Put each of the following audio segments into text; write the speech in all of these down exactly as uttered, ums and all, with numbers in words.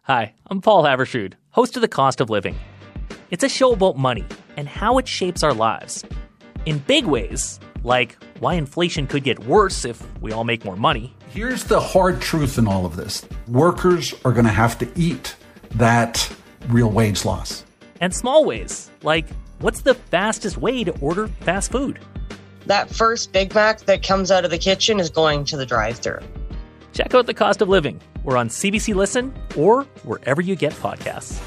Hi, I'm Paul Havershood, host of The Cost of Living. It's a show about money and how it shapes our lives. In big ways, like why inflation could get worse if we all make more money. Here's the hard truth in all of this. Workers are going to have to eat that real wage loss. And small ways, like what's the fastest way to order fast food? That first Big Mac that comes out of the kitchen is going to the drive-thru. Check out The Cost of Living. We're on C B C Listen or wherever you get podcasts.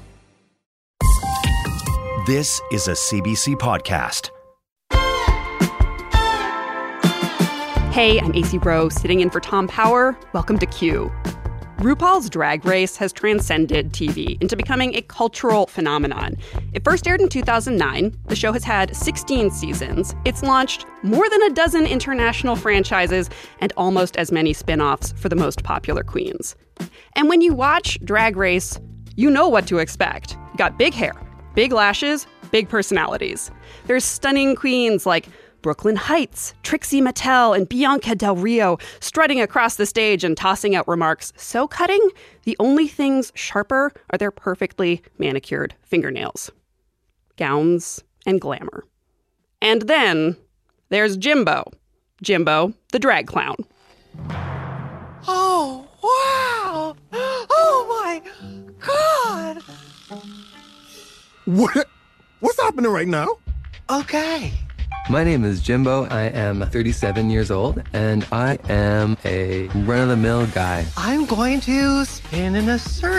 This is a C B C podcast. Hey, I'm A C Rowe, sitting in for Tom Power. Welcome to Q. RuPaul's Drag Race has transcended T V into becoming a cultural phenomenon. It first aired in two thousand nine. The show has had sixteen seasons. It's launched more than a dozen international franchises and almost as many spin-offs for the most popular queens. And when you watch Drag Race, you know what to expect. You got big hair, big lashes, big personalities. There's stunning queens like Brooklyn Heights, Trixie Mattel, and Bianca Del Rio strutting across the stage and tossing out remarks so cutting, the only things sharper are their perfectly manicured fingernails. Gowns and glamour. And then there's Jimbo. Jimbo, the drag clown. Oh, wow! Oh, my God! What? What's happening right now? Okay. My name is Jimbo. I am thirty-seven years old, and I am a run-of-the-mill guy. I'm going to spin in a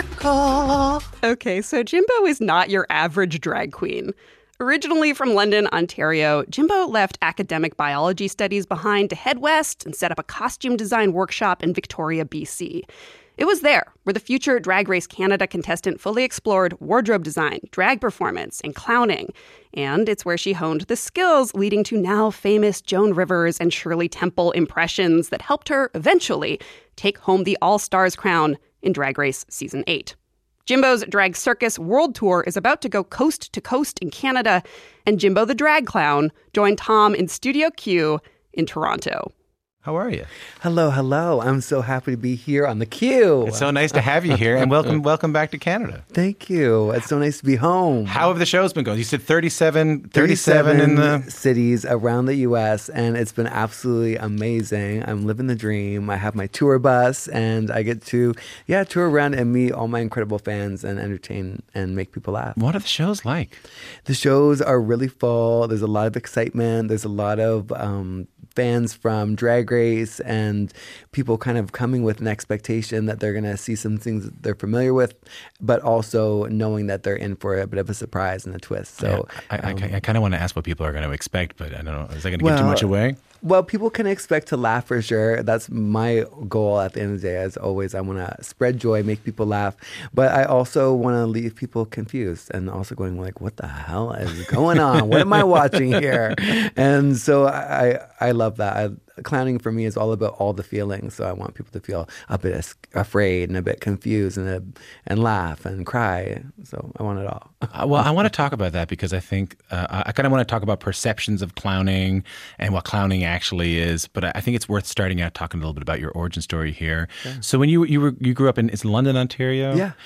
circle. Okay, so Jimbo is not your average drag queen. Originally from London, Ontario, Jimbo left academic biology studies behind to head west and set up a costume design workshop in Victoria, B C. It was there where the future Drag Race Canada contestant fully explored wardrobe design, drag performance, and clowning. And it's where she honed the skills leading to now famous Joan Rivers and Shirley Temple impressions that helped her eventually take home the All-Stars crown in Drag Race Season eight. Jimbo's Drag Circus World Tour is about to go coast to coast in Canada, and Jimbo the Drag Clown joined Tom in Studio Q in Toronto. How are you? Hello, hello. I'm so happy to be here on the Q. It's so nice to have you here, and welcome welcome back to Canada. Thank you. It's so nice to be home. How have the shows been going? You said thirty-seven, thirty-seven in the cities around the U S, and it's been absolutely amazing. I'm living the dream. I have my tour bus, and I get to, yeah, tour around and meet all my incredible fans and entertain and make people laugh. What are the shows like? The shows are really full. There's a lot of excitement. There's a lot of um, fans from Drag Race and people kind of coming with an expectation that they're going to see some things that they're familiar with, but also knowing that they're in for a bit of a surprise and a twist. So yeah, I, um, I, I kind of want to ask what people are going to expect, but I don't know. Is that going to well, give too much away? Well, people can expect to laugh for sure. That's my goal at the end of the day. As always, I want to spread joy, make people laugh. But I also want to leave people confused and also going like, what the hell is going on? What am I watching here? And so I, I love that. I, clowning for me is all about all the feelings. So I want people to feel a bit afraid and a bit confused and a, and laugh and cry. So I want it all. uh, well, I want to talk about that because I think uh, I kind of want to talk about perceptions of clowning and what clowning actually is. But I think it's worth starting out talking a little bit about your origin story here. Yeah. So when you you were you grew up in it's London, Ontario. Yeah.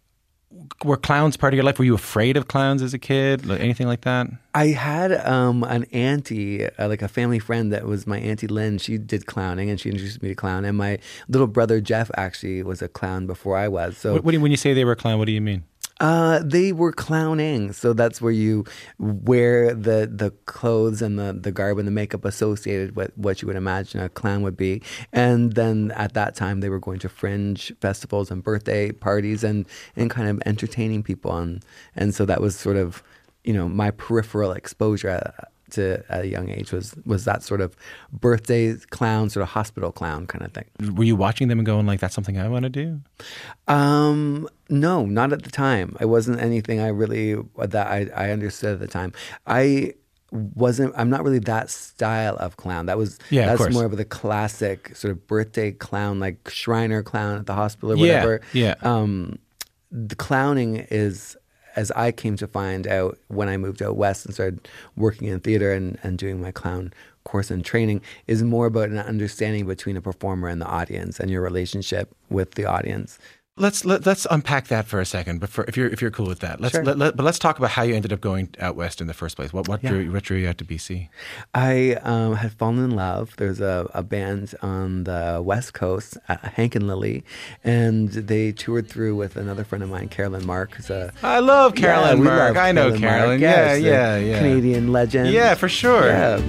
Were clowns part of your life? Were you afraid of clowns as a kid? Like anything like that? I had um, an auntie, uh, like a family friend that was my Auntie Lynn. She did clowning and she introduced me to clown. And my little brother Jeff actually was a clown before I was. So what, what do you, when you say they were a clown, what do you mean? Uh, they were clowning. So that's where you wear the, the clothes and the, the garb and the makeup associated with what you would imagine a clown would be. And then at that time, they were going to fringe festivals and birthday parties and, and kind of entertaining people. And, and so that was sort of, you know, my peripheral exposure to at a young age was was that sort of birthday clown, sort of hospital clown kind of thing. Were you watching them and going like, that's something I want to do? Um, no, not at the time. It wasn't anything I really, that I, I understood at the time. I wasn't, I'm not really that style of clown. That was, yeah, that's of more of the classic sort of birthday clown, like Shriner clown at the hospital or whatever. Yeah, yeah. Um, the clowning is, as I came to find out when I moved out west and started working in theater and, and doing my clown course and training, is more about an understanding between a performer and the audience and your relationship with the audience. let's let, let's unpack that for a second. But for, if you're if you're cool with that, let's Sure. let, let, but let's talk about how you ended up going out west in the first place. What what Yeah. drew what drew you out to B C? I um, had fallen in love. There's a, a band on the West Coast, uh, Hank and Lily, and they toured through with another friend of mine, Carolyn Mark. Who's a, I love Carolyn yeah, we Mark. love I know Mark. Carolyn. Yeah, Yes, yeah, the yeah. Canadian legend. Yeah, for sure. Yeah.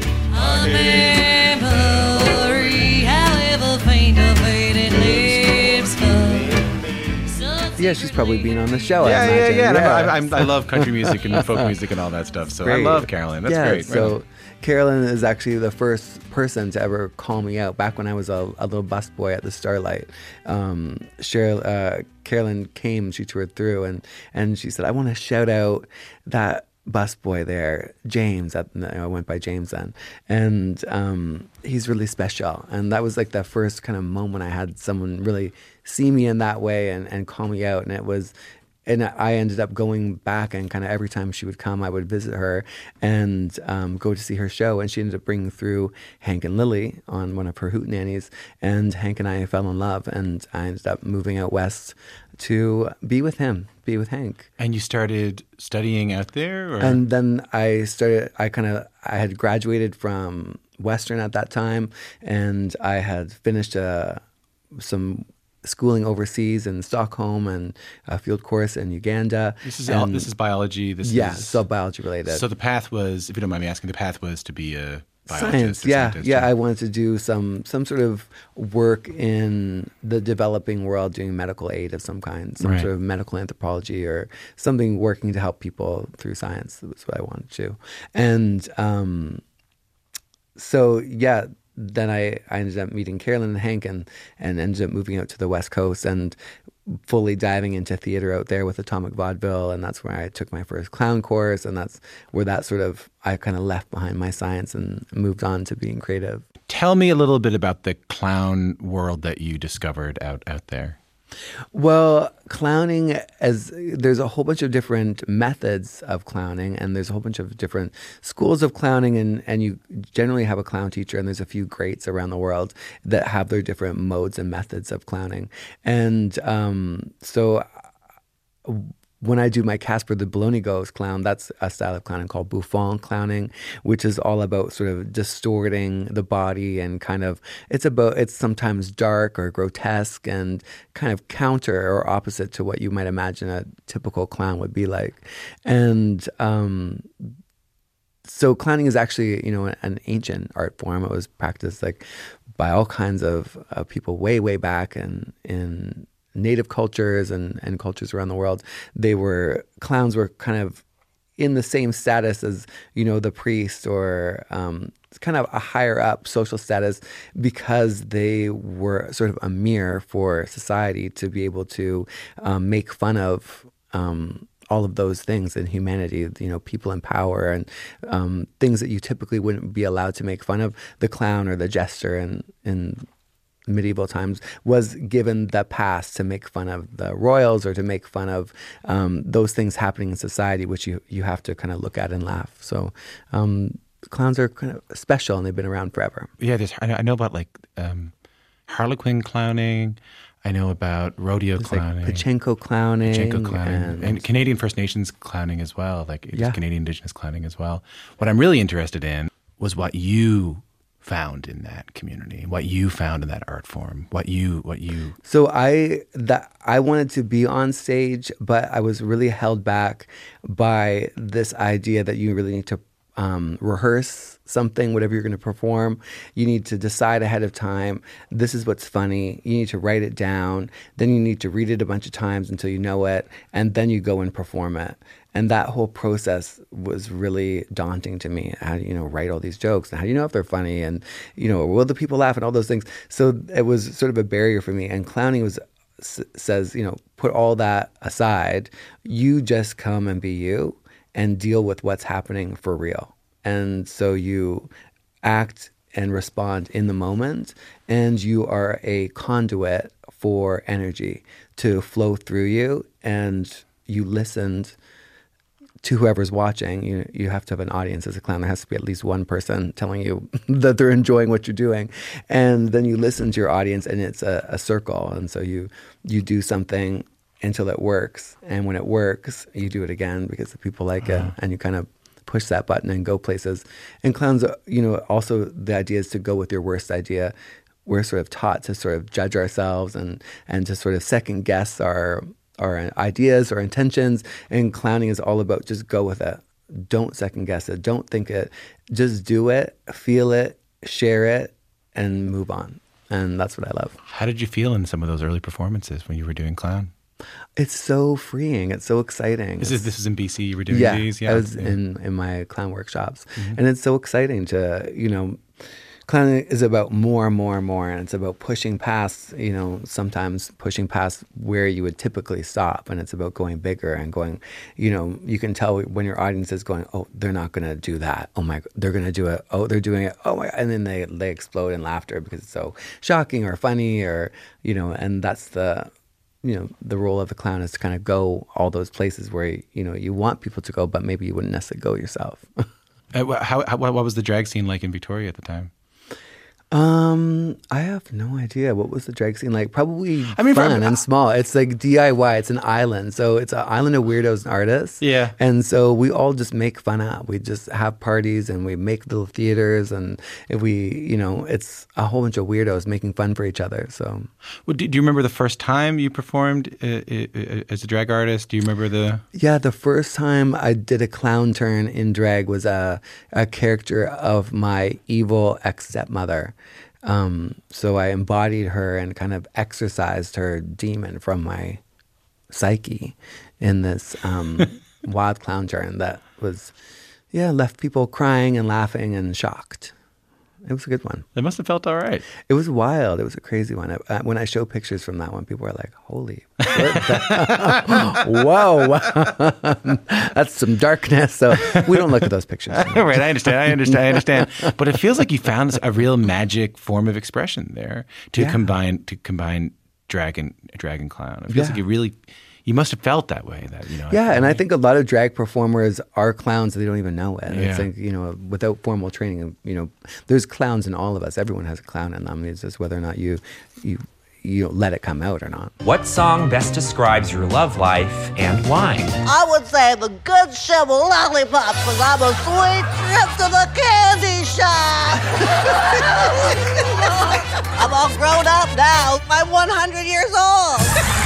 Yeah, she's probably been on the show. Yeah, I yeah, imagine. yeah. And yeah. I'm, I'm, I love country music and folk music and all that stuff. So Great. I love Carolyn. That's yeah, great. So Right. Carolyn is actually the first person to ever call me out. Back when I was a, a little busboy at the Starlight, um, Cheryl, uh, Carolyn came. She toured through, and and she said, "I want to shout out that busboy there, James." At, I went by James then, and um, he's really special. And that was like the first kind of moment I had someone really see me in that way and, and call me out. And it was, and I ended up going back, and kind of every time she would come, I would visit her and um, go to see her show. And she ended up bringing through Hank and Lily on one of her hootenannies. And Hank and I fell in love, and I ended up moving out west to be with him, be with Hank. And you started studying out there? Or? And then I started, I kind of, I had graduated from Western at that time, and I had finished uh, some schooling overseas in Stockholm and a field course in Uganda. This is and, all, this is biology. This yeah, is so biology related. So the path was, if you don't mind me asking, the path was to be a biologist. Science, a yeah, scientist, yeah. I wanted to do some some sort of work in the developing world, doing medical aid of some kind, some Right. sort of medical anthropology or something working to help people through science. That's what I wanted to do. And um, so, yeah. Then I, I ended up meeting Carolyn and Hank and, and ended up moving out to the West Coast and fully diving into theater out there with Atomic Vaudeville. And that's where I took my first clown course. And that's where that sort of, I kind of left behind my science and moved on to being creative. Tell me a little bit about the clown world that you discovered out, out there. Well, clowning, as there's a whole bunch of different methods of clowning, and there's a whole bunch of different schools of clowning, and, and you generally have a clown teacher, and there's a few greats around the world that have their different modes and methods of clowning. And um, so when I do my Casper the Baloney Ghost clown, that's a style of clowning called Buffon clowning, which is all about sort of distorting the body and kind of, it's about, it's sometimes dark or grotesque and kind of counter or opposite to what you might imagine a typical clown would be like. And um, so clowning is actually, you know, an ancient art form. It was practiced like by all kinds of uh, people way, way back and in native cultures and, and cultures around the world. They were, clowns were kind of in the same status as, you know, the priest or um, kind of a higher up social status because they were sort of a mirror for society to be able to um, make fun of um, all of those things in humanity, you know, people in power and um, things that you typically wouldn't be allowed to make fun of. The clown or the jester and, and medieval times was given the pass to make fun of the royals or to make fun of um, those things happening in society, which you, you have to kind of look at and laugh. So um, clowns are kind of special and they've been around forever. Yeah, there's, I know, I know about like um, Harlequin clowning. I know about rodeo There's clowning. Like Pachenko clowning. Pachenko clowning. And, And Canadian First Nations clowning as well, like Yeah. Canadian Indigenous clowning as well. What I'm really interested in was what you found in that community, what you found in that art form, what you, what you. So I that I wanted to be on stage, but I was really held back by this idea that you really need to um, rehearse something, whatever you're going to perform. You need to decide ahead of time, this is what's funny. You need to write it down. Then you need to read it a bunch of times until you know it. And then you go and perform it. And that whole process was really daunting to me. How do you know, write all these jokes? And how do you know if they're funny? And, you know, will the people laugh and all those things? So it was sort of a barrier for me. And clowning was says, you know, put all that aside. You just come and be you and deal with what's happening for real. And so you act and respond in the moment, and you are a conduit for energy to flow through you, and you listened to whoever's watching. You you have to have an audience as a clown. There has to be at least one person telling you that they're enjoying what you're doing, and then you listen to your audience, and it's a, a circle. And so you you do something until it works, and when it works, you do it again because the people like uh-huh. it, and you kind of push that button and go places. And clowns, you know, also the idea is to go with your worst idea. We're sort of taught to sort of judge ourselves and and to sort of second guess our our ideas or intentions. And clowning is all about just go with it. Don't second guess it. Don't think it. Just do it, feel it, share it, and move on. And that's what I love. How did you feel in some of those early performances when you were doing clown? It's so freeing. It's so exciting. This is this is in B C. You were doing yeah, these. Yeah, I was yeah. in in my clown workshops, mm-hmm. and it's so exciting to you know. Clowning is about more and more and more, and it's about pushing past, you know, sometimes pushing past where you would typically stop, and it's about going bigger and going, you know, you can tell when your audience is going, oh, they're not going to do that. Oh my, they're going to do it. Oh, they're doing it. Oh my, and then they they explode in laughter because it's so shocking or funny or, you know, and that's the, you know, the role of the clown is to kind of go all those places where, you know, you want people to go, but maybe you wouldn't necessarily go yourself. uh, how, how what was the drag scene like in Victoria at the time? Um, I have no idea. What was the drag scene like? Probably I mean, fun for, and small. It's like D I Y. It's an island. So it's an island of weirdos and artists. Yeah. And so we all just make fun out. We just have parties and we make little theaters. And if we, you know, it's a whole bunch of weirdos making fun for each other. So. Well, do, do you remember the first time you performed uh, uh, as a drag artist? Do you remember the... Yeah, the first time I did a clown turn in drag was a, a character of my evil ex-stepmother. Um, so I embodied her and kind of exorcised her demon from my psyche in this um, wild clown turn that was, yeah, left people crying and laughing and shocked. It was a good one. It must have felt all right. It was wild. It was a crazy one. I, when I show pictures from that one, people are like, holy, whoa, that's some darkness. So we don't look at those pictures. Right, I understand, I understand, I understand. But it feels like you found a real magic form of expression there to yeah. combine to combine drag and, drag and clown. It feels yeah. like you really... You must have felt that way, that you know. Yeah, and I think a lot of drag performers are clowns that they don't even know it. Yeah. It's like, you know, without formal training, you know, there's clowns in all of us. Everyone has a clown in them. It's just whether or not you you you let it come out or not. What song best describes your love life and why? I would say the good shovel lollipops because I'm a sweet trip to the candy shop. I'm all grown up now. I'm one hundred years old.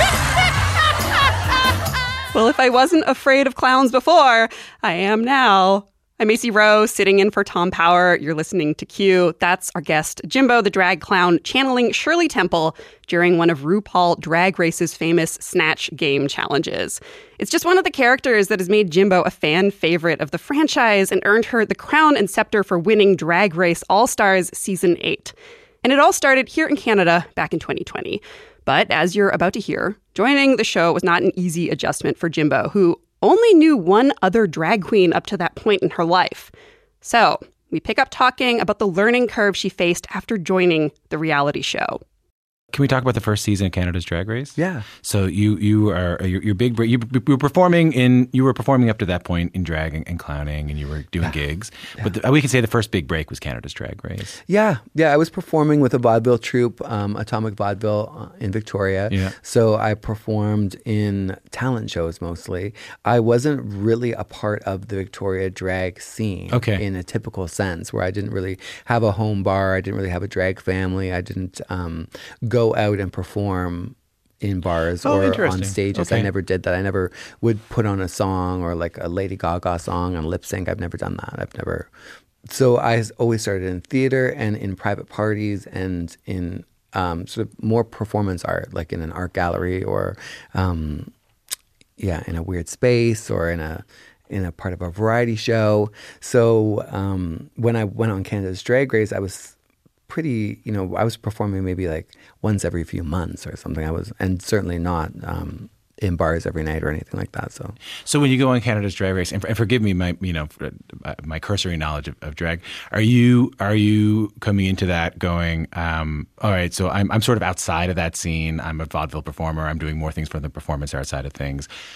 Well, if I wasn't afraid of clowns before, I am now. I'm Macy Rowe, sitting in for Tom Power. You're listening to Q. That's our guest, Jimbo the Drag Clown, channeling Shirley Temple during one of RuPaul Drag Race's famous Snatch Game challenges. It's just one of the characters that has made Jimbo a fan favorite of the franchise and earned her the crown and scepter for winning Drag Race All-Stars Season eight. And it all started here in Canada back in twenty twenty. But as you're about to hear, joining the show was not an easy adjustment for Jimbo, who only knew one other drag queen up to that point in her life. So we pick up talking about the learning curve she faced after joining the reality show. Can we talk about the first season of Canada's Drag Race? Yeah. So you you are you're, you're big. You, you were performing in you were performing up to that point in drag and, and clowning, and you were doing yeah. gigs. Yeah. But the, we can say the first big break was Canada's Drag Race. Yeah, yeah. I was performing with a vaudeville troupe, um, Atomic Vaudeville, uh, in Victoria. Yeah. So I performed in talent shows mostly. I wasn't really a part of the Victoria drag scene. Okay. In a typical sense, where I didn't really have a home bar. I didn't really have a drag family. I didn't um, go out and perform in bars oh, or on stages. Okay. I never did that. I never would put on a song or like a Lady Gaga song on lip sync. I've never done that. I've never. So I always started in theater and in private parties and in um, sort of more performance art, like in an art gallery or, um, yeah, in a weird space or in a in a part of a variety show. So um, when I went on Canada's Drag Race, I was pretty, you know, I was performing maybe like once every few months or something. I was, and certainly not um, in bars every night or anything like that. So, so when you go on Canada's Drag Race, and, and forgive me, my you know, my cursory knowledge of, of drag, are you are you coming into that going, um, all right, so I'm I'm sort of outside of that scene. I'm a vaudeville performer. I'm doing more things for the performance art side of things.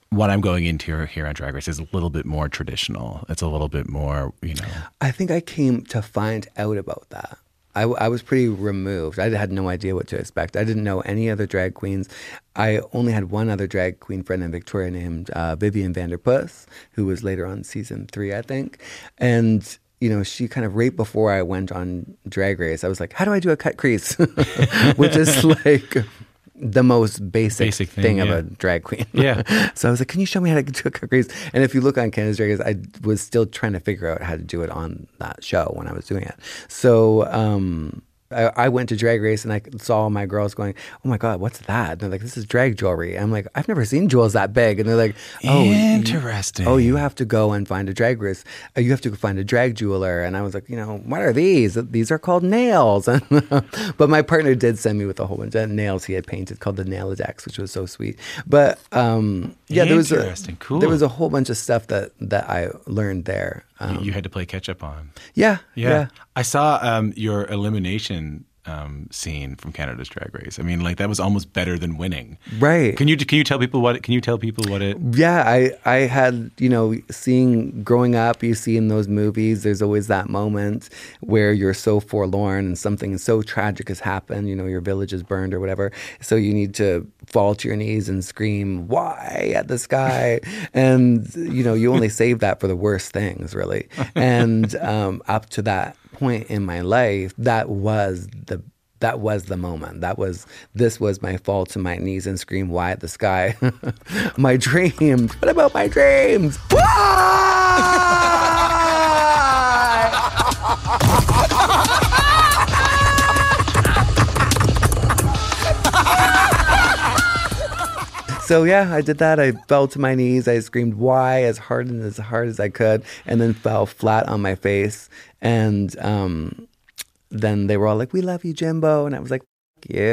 what I'm going into here on Drag Race is a little bit more traditional. It's a little bit more, you know. I think I came to find out about that. I, I was pretty removed. I had no idea what to expect. I didn't know any other drag queens. I only had one other drag queen friend in Victoria named uh, Vivian Vanderpuss, who was later on season three, I think. And, you know, she kind of right before I went on Drag Race, I was like, how do I do a cut crease? Which is like the most basic, basic thing, thing yeah. of a drag queen. Yeah. So I was like, can you show me how to do a cut crease? And if you look on Canada's Drag Race, I was still trying to figure out how to do it on that show when I was doing it. So um, I, I went to Drag Race and I saw all my girls going, oh my God, what's that? And they're like, this is drag jewelry. I'm like, I've never seen jewels that big. And they're like, oh, interesting. You, oh, you have to go and find a drag race. Uh, you have to find a drag jeweler. And I was like, you know, what are these? These are called nails. But my partner did send me with a whole bunch of nails he had painted called the Nailadex, which was so sweet. But um, yeah, there was a, cool. there was a whole bunch of stuff that, that I learned there. Um, you had to play catch up on. Yeah, yeah. yeah. I saw um, your elimination um, scene from Canada's Drag Race. I mean, like that was almost better than winning. Right. Can you can you tell people what? Can you tell people what it? Yeah, I I had you know seeing growing up, you see in those movies, there's always that moment where you're so forlorn and something so tragic has happened. You know, your village is burned or whatever. So you need to fall to your knees and scream "Why?" at the sky, and you know you only save that for the worst things, really. And um, up to that point in my life, that was the that was the moment. That was this was my fall to my knees and scream "Why?" at the sky. My dreams. What about my dreams? Why? So yeah, I did that. I fell to my knees. I screamed "Why?" as hard and as hard as I could, and then fell flat on my face. And um, then they were all like, "We love you, Jimbo," and I was like, "F you."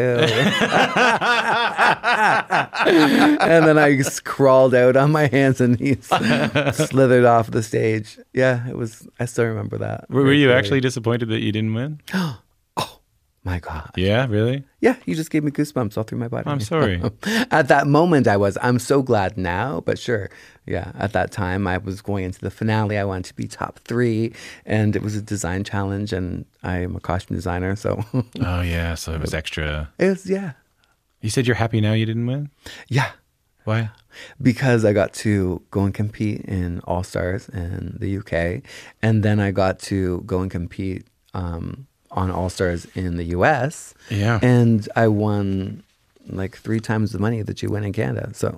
And then I just crawled out on my hands and knees, slithered off the stage. Yeah, it was. I still remember that. Were, were you actually disappointed that you didn't win? My God. Yeah, really? Yeah, you just gave me goosebumps all through my body. I'm sorry. At that moment, I was. I'm so glad now, but sure. Yeah, at that time, I was going into the finale. I wanted to be top three, and it was a design challenge, and I am a costume designer, so. Oh, yeah, so it was extra. It was, yeah. You said you're happy now you didn't win? Yeah. Why? Because I got to go and compete in All Stars in the U K, and then I got to go and compete um, on All Stars in the U S. Yeah. And I won like three times the money that you win in Canada. So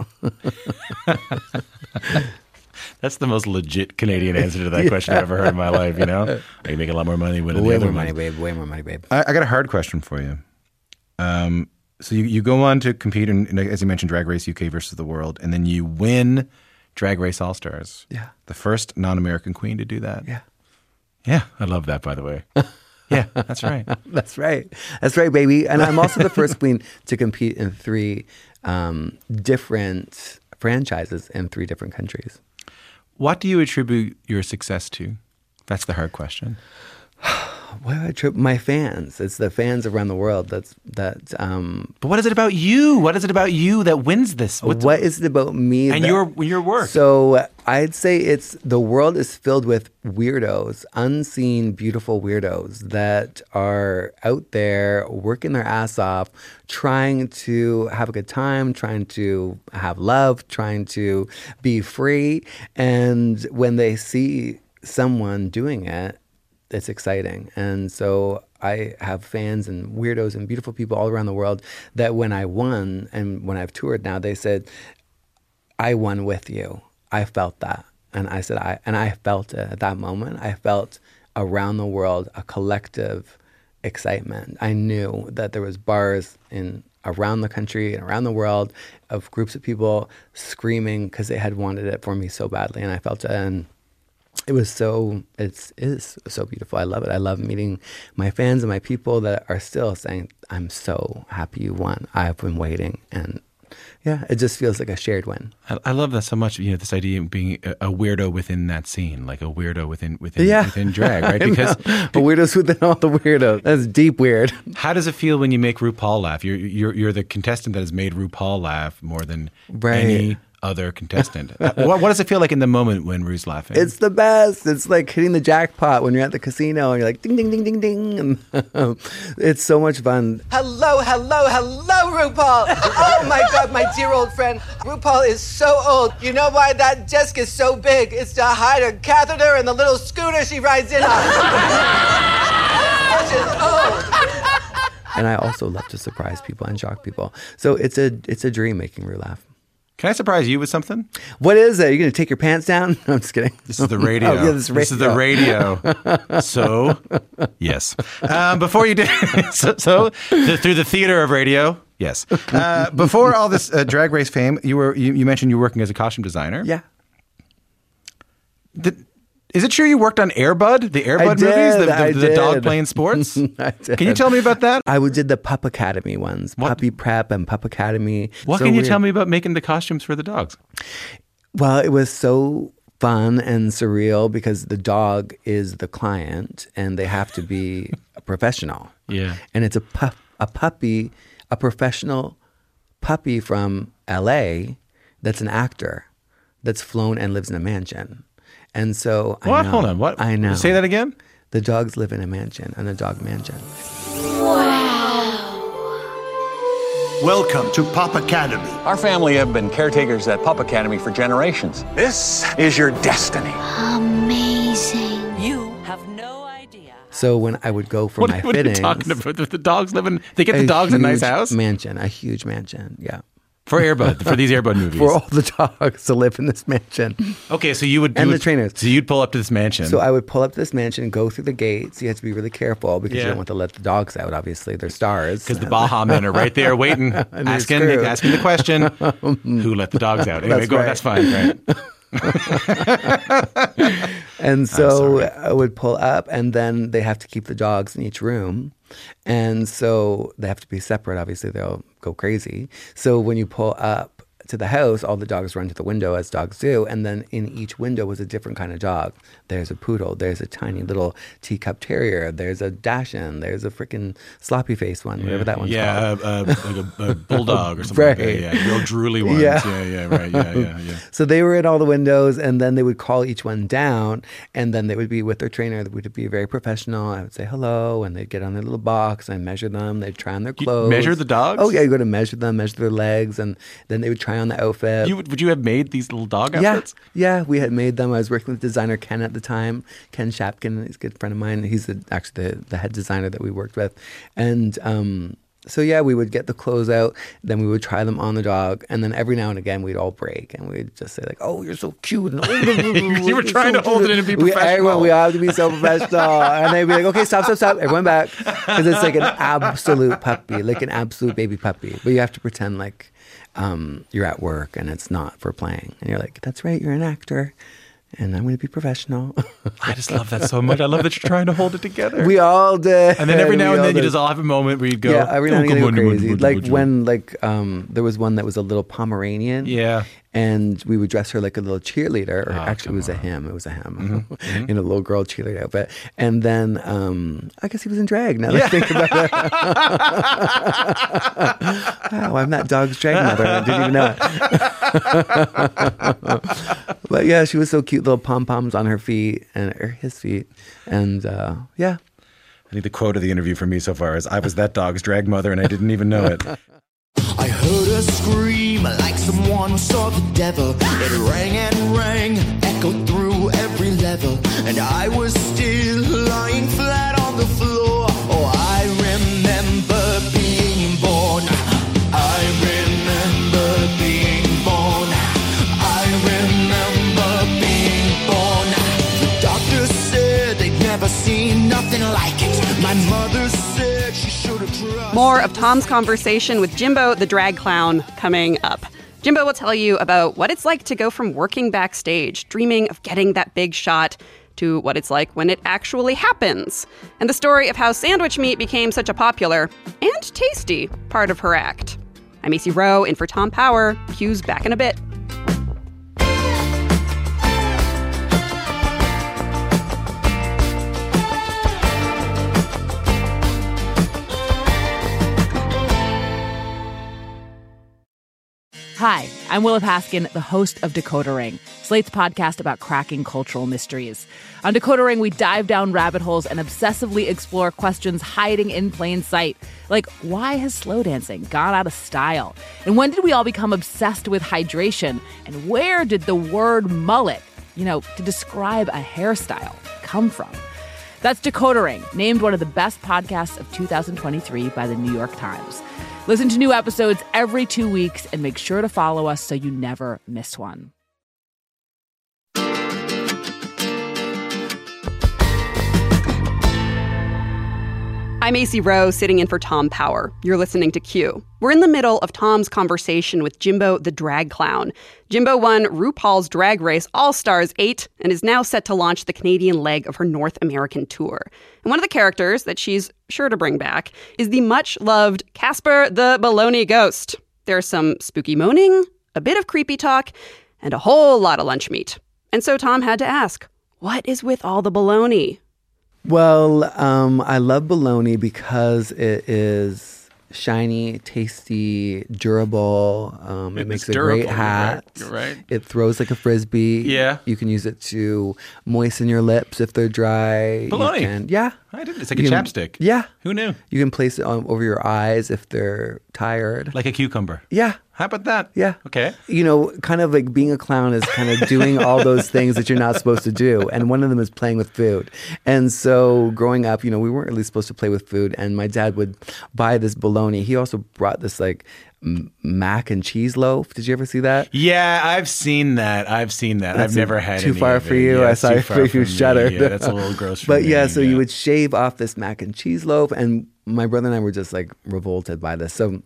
that's the most legit Canadian answer to that yeah. question I've ever heard in my life, you know? You make a lot more money winning Way the other more money, ones. babe. Way more money, babe. I, I got a hard question for you. Um, so you, you go on to compete in, in, as you mentioned, Drag Race U K versus the world, and then you win Drag Race All Stars. Yeah. The first non-American queen to do that. Yeah. Yeah. I love that, by the way. Yeah, that's right. That's right. That's right, baby. And I'm also the first queen to compete in three um, different franchises in three different countries. What do you attribute your success to? That's the hard question. What do I attribute? My fans. It's the fans around the world. That's that. Um, but what is it about you? What is it about you that wins this? What's, what is it about me? And that, your your work. So I'd say it's the world is filled with weirdos, unseen, beautiful weirdos that are out there working their ass off, trying to have a good time, trying to have love, trying to be free. And when they see someone doing it, it's exciting. And so I have fans and weirdos and beautiful people all around the world that when I won and when I've toured now, they said, I won with you. I felt that. And I said, I, and I felt it at that moment. I felt around the world a collective excitement. I knew that there was bars in around the country and around the world of groups of people screaming because they had wanted it for me so badly. And I felt it. And it was so, it's, it is so beautiful. I love it. I love meeting my fans and my people that are still saying, I'm so happy you won. I've been waiting. And yeah, it just feels like a shared win. I, I love that so much. You know, this idea of being a, a weirdo within that scene, like a weirdo within within yeah. within drag, right? Because a weirdo's within all the weirdos. That's deep weird. How does it feel when you make RuPaul laugh? You're you're you're the contestant that has made RuPaul laugh more than right. any other contestant. Uh, what, what does it feel like in the moment when Rue's laughing? It's the best. It's like hitting the jackpot when you're at the casino and you're like, ding, ding, ding, ding, ding. And it's so much fun. Hello, hello, hello, RuPaul. Oh, my God, my dear old friend. RuPaul is so old. You know why that desk is so big? It's to hide her catheter and the little scooter she rides in on. She's old. And I also love to surprise people and shock people. So it's a it's a dream making Rue laugh. Can I surprise you with something? What is it? Are you going to take your pants down? No, I'm just kidding. This is the radio. Oh, yeah, this, this is the radio. So, yes. Um, before you did, so, so the, through the theater of radio, yes. Uh, before all this uh, Drag Race fame, you were you, you mentioned you were working as a costume designer. Yeah. Did, Is it true you worked on Air Bud, the Air Bud did, movies, the, the, I the did. dog playing sports? I did. Can you tell me about that? I did the Pup Academy ones, what? Puppy Prep and Pup Academy. What so can you weird. tell me about making the costumes for the dogs? Well, it was so fun and surreal because the dog is the client and they have to be a professional. Yeah. And it's a pup, a puppy, a professional puppy from L A that's an actor that's flown and lives in a mansion. And so I What? know, Hold on. What? I know. Say that again? The dogs live in a mansion, in a dog mansion. Welcome to Pup Academy. Our family have been caretakers at Pup Academy for generations. This is your destiny. Amazing. You have no idea. So when I would go for What, my what fittings, are you talking about? The, the dogs live in, they get the a dogs a nice huge house? mansion, a huge mansion, yeah. For Air Bud, for these Air Bud movies. For all the dogs to live in this mansion. Okay, so you would... You and would, the trainers. So you'd pull up to this mansion. So I would pull up to this mansion, go through the gates. You have to be really careful because Yeah. you don't want to let the dogs out, obviously. They're stars. Because the Baja men are right there waiting, And they're asking, screwed. asking the question, who let the dogs out? Anyway, That's go, right. that's fine, right? And so I would pull up, and then they have to keep the dogs in each room. And so they have to be separate. Obviously, they'll go crazy. So when you pull up to the house, all the dogs run to the window as dogs do. And then in each window was a different kind of dog. There's a poodle. There's a tiny little teacup terrier. There's a Dachshund. There's a freaking sloppy face one, whatever that one's yeah, called. uh, uh, like a, a bulldog or something Right. like that. Yeah, real drooly ones. Yeah. Yeah, yeah, right. Yeah, yeah, yeah. So they were in all the windows, and then they would call each one down, and then they would be with their trainer. They would be very professional. I would say hello, and they'd get on their little box, and I'd measure them. They'd try on their You clothes. measure the dogs? Oh, yeah. You go to measure them, measure their legs, and then they would try on the outfit. You would, would you have made these little dog yeah, outfits? yeah, we had made them. I was working with designer Ken at the time, Ken Shapkin. He's a good friend of mine. He's the, actually the, the head designer that we worked with. And um, so, yeah, we would get the clothes out. Then we would try them on the dog. And then every now and again, we'd all break. And we'd just say, like, oh, you're so cute. And, oh, You were trying to hold it in and be we, professional. everyone, we have to be so professional. And they'd be like, okay, stop, stop, stop. Everyone back. Because it's like an absolute puppy, like an absolute baby puppy. But you have to pretend like um, you're at work and it's not for playing. And you're like, that's right, you're an actor. And I'm going to be professional. I just love that so much. I love that you're trying to hold it together. We all did. And then every now We and all then you did. just all have a moment where you go, Yeah, every now "Oh, and then come you go on, crazy. come on, Like come on." when, like, um, there was one that was a little Pomeranian. Yeah. And we would dress her like a little cheerleader, or Oh, actually, it come was a on. him. It was a him Mhm, mhm. in a little girl cheerleader outfit. And then um, I guess he was in drag. Now that I think about it, wow, I'm that dog's drag mother. I didn't even know it. But yeah, she was so cute. Little pom poms on her feet and or his feet, and uh, yeah. I think the quote of the interview for me so far is, I was that dog's drag mother and I didn't even know it. I heard a scream like someone saw the devil. It rang and rang, echoed through every level. And I was still lying flat on the floor. Oh, I remember being born. I remember being born. I remember being born. The doctor said they'd never seen nothing like it. My mother said she should have tried. More of Tom's conversation with Jimbo, the drag clown, coming up. Jimbo will tell you about what it's like to go from working backstage, dreaming of getting that big shot, to what it's like when it actually happens, and the story of how sandwich meat became such a popular and tasty part of her act. I'm Macy Rowe, in for Tom Power. Q's back in a bit. Hi, I'm Willa Paskin, the host of Decoder Ring, Slate's podcast about cracking cultural mysteries. On Decoder Ring, we dive down rabbit holes and obsessively explore questions hiding in plain sight. Like, why has slow dancing gone out of style? And when did we all become obsessed with hydration? And where did the word mullet, you know, to describe a hairstyle, come from? That's Decoder Ring, named one of the best podcasts of two thousand twenty-three by the New York Times. Listen to new episodes every two weeks and make sure to follow us so you never miss one. I'm A C Rowe, sitting in for Tom Power. You're listening to Q. We're in the middle of Tom's conversation with Jimbo the Drag Clown. Jimbo won RuPaul's Drag Race All-Stars eight and is now set to launch the Canadian leg of her North American tour. And one of the characters that she's sure to bring back is the much-loved Casper the Baloney Ghost. There's some spooky moaning, a bit of creepy talk, and a whole lot of lunch meat. And so Tom had to ask, what is with all the baloney? Well, um, I love bologna because it is shiny, tasty, durable. Um, it It's makes a durable, great hat. You're right, you're right. It throws like a frisbee. Yeah. You can use it to moisten your lips if they're dry. You Bologna. can- yeah. I didn't. It's like a You can- chapstick. Yeah. Who knew? You can place it on, over your eyes if they're tired. Like a cucumber. Yeah. How about that? Yeah. Okay. You know, kind of like being a clown is kind of doing all those things that you're not supposed to do. And one of them is playing with food. And so growing up, you know, we weren't really supposed to play with food. And my dad would buy this bologna. He also brought this like m- mac and cheese loaf. Did you ever see that? Yeah, I've seen that. I've seen that. That's I've never had too any far of for it. you. Yeah, I it's saw too your far face from you shuddered. me. Yeah, that's a little gross for But me. yeah, so yeah. you would shave off this mac and cheese loaf, and my brother and I were just like revolted by this. So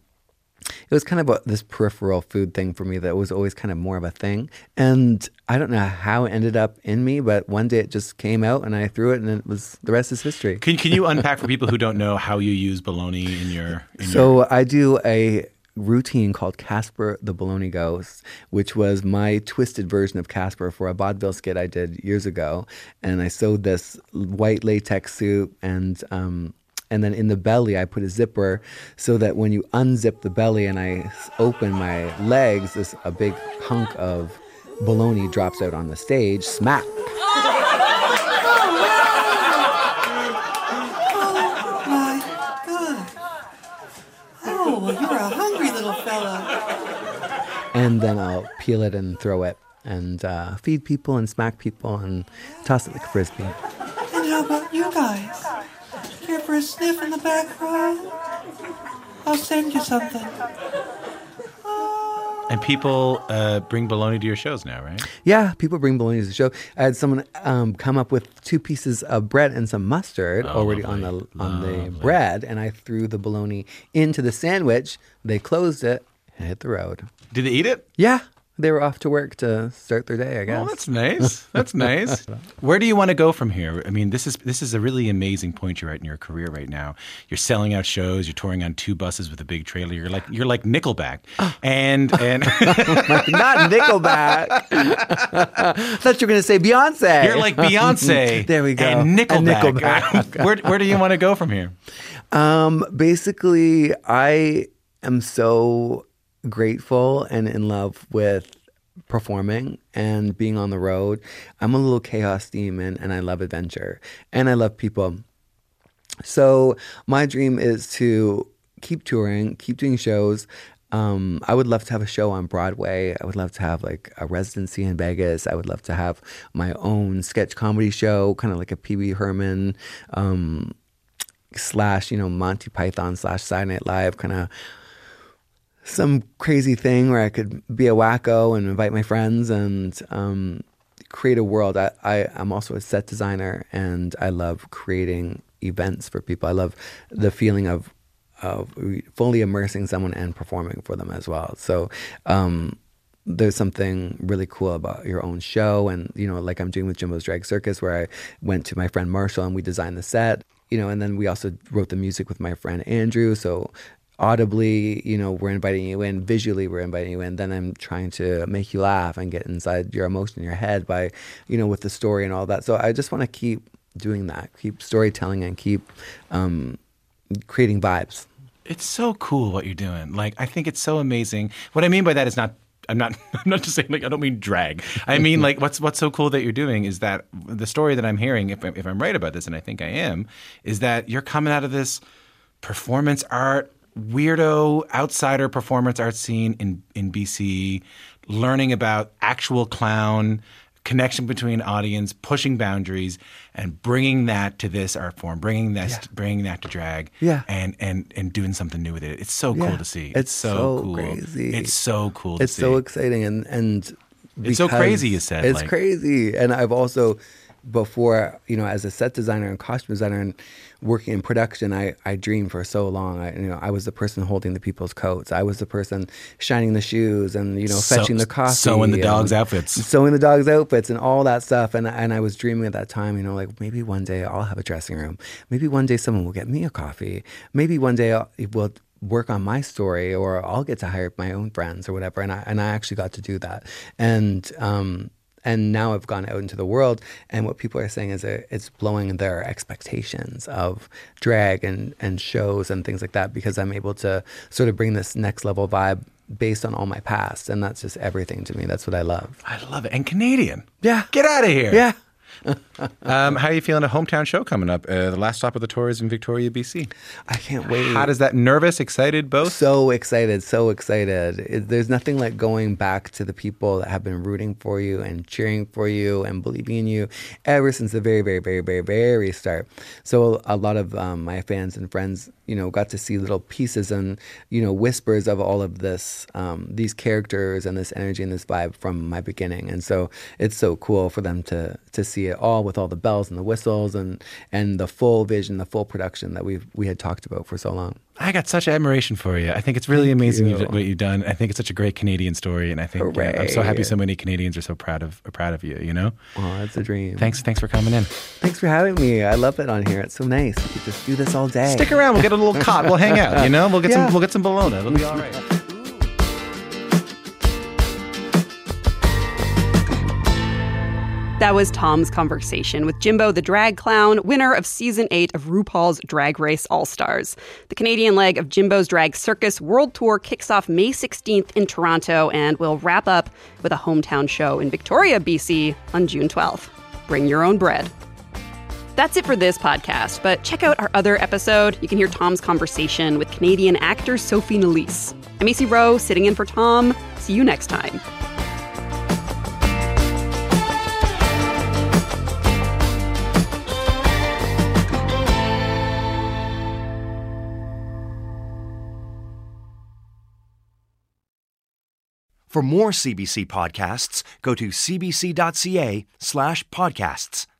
it was kind of a, this peripheral food thing for me that was always kind of more of a thing. And I don't know how it ended up in me, but one day it just came out and I threw it, and it was the rest is history. Can Can you unpack for people who don't know how you use bologna in your? In So your... I do a routine called Casper the Baloney Ghost, which was my twisted version of Casper for a vaudeville skit I did years ago. And I sewed this white latex suit, and um, and then in the belly I put a zipper so that when you unzip the belly and I open my legs, this a big hunk of bologna drops out on the stage. Smack. Oh, well, you're a hungry little fella. And then I'll peel it and throw it and uh, feed people and smack people and toss it like a frisbee. And how about you guys? Care for a sniff in the back row? I'll send you something. And people uh, bring bologna to your shows now, right? Yeah, people bring bologna to the show. I had someone um, come up with two pieces of bread and some mustard Oh, already lovely. on the on the Lovely. bread, and I threw the bologna into the sandwich. They closed it and hit the road. Did they eat it? Yeah, they were off to work to start their day, I guess. Oh, that's nice. That's nice. Where do you want to go from here? I mean, this is this is a really amazing point you're at in your career right now. You're selling out shows. You're touring on two buses with a big trailer. You're like you're like Nickelback, and and not Nickelback. I thought you were going to say Beyonce. You're like Beyonce. There we go. And Nickelback. And Nickelback. where where do you want to go from here? Um, basically, I am so grateful and in love with performing and being on the road. I'm a little chaos demon, and I love adventure, and I love people. So my dream is to keep touring, keep doing shows. Um, I would love to have a show on Broadway. I would love to have like a residency in Vegas. I would love to have my own sketch comedy show, kind of like a Pee Wee Herman um, slash, you know, Monty Python slash Saturday Night Live, kind of some crazy thing where I could be a wacko and invite my friends and um, create a world. I, I, I'm also a set designer, and I love creating events for people. I love the feeling of of fully immersing someone and performing for them as well. So um, there's something really cool about your own show. And, you know, like I'm doing with Jimbo's Drag Circus, where I went to my friend Marshall and we designed the set, you know, and then we also wrote the music with my friend Andrew. So audibly, you know, we're inviting you in. Visually, we're inviting you in. Then I'm trying to make you laugh and get inside your emotion in your head by, you know, with the story and all that. So I just want to keep doing that, keep storytelling and keep um, creating vibes. It's so cool what you're doing. Like, I think it's so amazing. What I mean by that is not, I'm not, I'm not just saying, like, I don't mean drag. I mean, like, what's what's so cool that you're doing is that the story that I'm hearing, if, if I'm right about this, and I think I am, is that you're coming out of this performance art, weirdo, outsider performance art scene in, in B C, learning about actual clown, connection between audience, pushing boundaries, and bringing that to this art form, bringing that, Yeah. bringing that to drag, Yeah. and and and doing something new with it. It's so Yeah. cool to see. It's so, so cool. crazy. It's so cool to It's see. so exciting and and It's so because crazy, you said, It's like- crazy. And I've also before, you know, as a set designer and costume designer and working in production, I, I dreamed for so long. I, you know, I was the person holding the people's coats. I was the person shining the shoes and, you know, So- fetching the coffee. sewing the dogs' and outfits. Sewing the dogs' outfits and all that stuff. And, and I was dreaming at that time, you know, like maybe one day I'll have a dressing room. Maybe one day someone will get me a coffee. Maybe one day I'll, we'll work on my story or I'll get to hire my own friends or whatever. And I, and I actually got to do that. And, um, And now I've gone out into the world, and what people are saying is that it's blowing their expectations of drag and, and shows and things like that because I'm able to sort of bring this next level vibe based on all my past. And that's just everything to me. That's what I love. I love it. And Canadian. Yeah. Get out of here. Yeah. um, how are you feeling? A hometown show coming up. Uh, the last stop of the tour is in Victoria, B C. I can't wait. How does that? Nervous, excited, both? So excited, so excited. It, there's nothing like going back to the people that have been rooting for you and cheering for you and believing in you ever since the very, very, very, very, very start. So a lot of um, my fans and friends, you know, got to see little pieces and, you know, whispers of all of this, um, these characters and this energy and this vibe from my beginning. And so it's so cool for them to to see it all with all the bells and the whistles and and the full vision, the full production that we we had talked about for so long. I got such admiration for you. I think it's really Thank amazing you. you. what you've done. I think it's such a great Canadian story, and I think uh, I'm so Hooray. happy so many Canadians are so proud of are proud of you. You know? Oh, it's a dream. Thanks, thanks for coming in. Thanks for having me. I love it on here. It's so nice. We could just do this all day. Stick around. We'll get a little cot. We'll hang out. You know? We'll get Yeah. some. We'll get some bologna. It'll be all right. That was Tom's conversation with Jimbo the Drag Clown, winner of Season eight of RuPaul's Drag Race All-Stars. The Canadian leg of Jimbo's Drag Circus World Tour kicks off May sixteenth in Toronto and will wrap up with a hometown show in Victoria, B C on June twelfth. Bring your own bread. That's it for this podcast, but check out our other episode. You can hear Tom's conversation with Canadian actor Sophie Nélisse. I'm A C Rowe, sitting in for Tom. See you next time. For more C B C podcasts, go to cbc.ca slash podcasts.